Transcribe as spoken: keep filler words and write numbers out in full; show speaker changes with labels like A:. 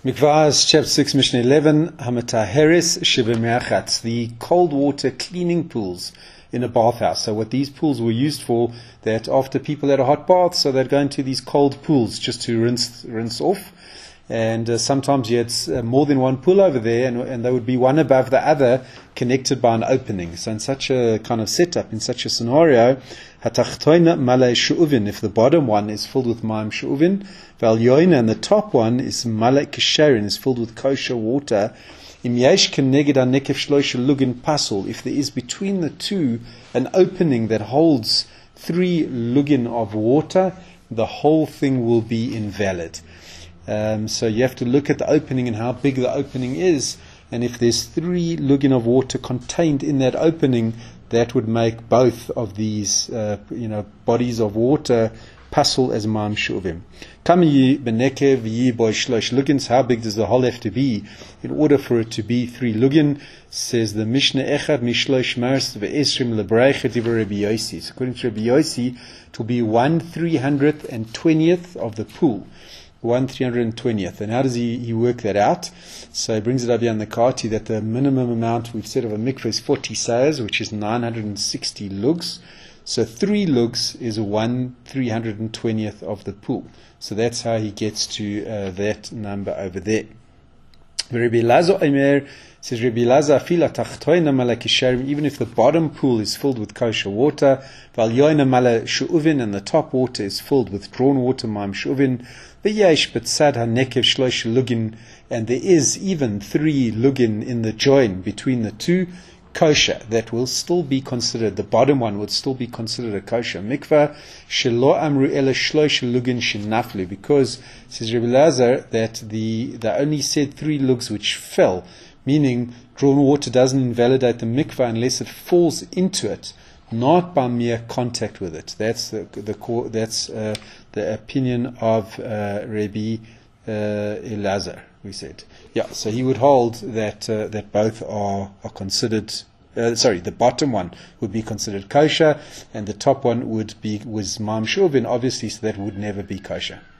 A: Mikvahs, chapter six, Mishnah eleven, Hamataheres Shibemechatz, the cold water cleaning pools in a bathhouse. So what these pools were used for, that after people had a hot bath, so they'd go into these cold pools just to rinse rinse off. And uh, sometimes you had uh, more than one pool over there, and, and they would be one above the other, connected by an opening. So in such a kind of setup, in such a scenario, hatachtoina malay shu'uvin, if the bottom one is filled with maim shu'uvin, valyoina, and the top one is malay kisharin, is filled with kosher water, im yesh keneged hanekef shloisha lugin pasul, if there is between the two an opening that holds three lugin of water, the whole thing will be invalid. Um, so you have to look at the opening and how big the opening is, and if there's three lugin of water contained in that opening, that would make both of these uh, you know bodies of water pasul as maim shuvim. Kami beneke v'yi boy shlosh lugins, how big does the hole have to be in order for it to be three lugin? Says the Mishnah, echad mishlosh mars ve'esrim lebreicha divrei Rabbi Yossi. So according to Rabbi Yossi, it will be one three hundred and twentieth of the pool. One three hundred and twentieth. And how does he, he work that out? So he brings it up here in the Kati that the minimum amount we've said of a mikveh is forty sayers, which is nine hundred and sixty lugs. So three lugs is one three hundred and twentieth of the pool. So that's how he gets to uh, that number over there. Rabbi Elazar Omer says, Rabbi Elazar fila tachtoina mala kisharim, even if the bottom pool is filled with kosher water, valyoina mala shu'uvin, and the top water is filled with drawn water, maim shu'uvin, v'yesh betzad hanekev shlosh lugin, and there is even three lugin in the join between the two, kosher, that will still be considered, the bottom one would still be considered a kosher mikvah, shelo amru ele shlosh lugin shenaflu, because, says Rabbi Elazar, that the, they only said three lugs which fell, meaning drawn water doesn't invalidate the mikvah unless it falls into it, not by mere contact with it. That's the, the that's uh, the opinion of uh, Rabbi uh, Elazar. We said, yeah. So he would hold that uh, that both are are considered. Uh, sorry, the bottom one would be considered kosher, and the top one would be was maim shuvin, obviously, so that would never be kosher.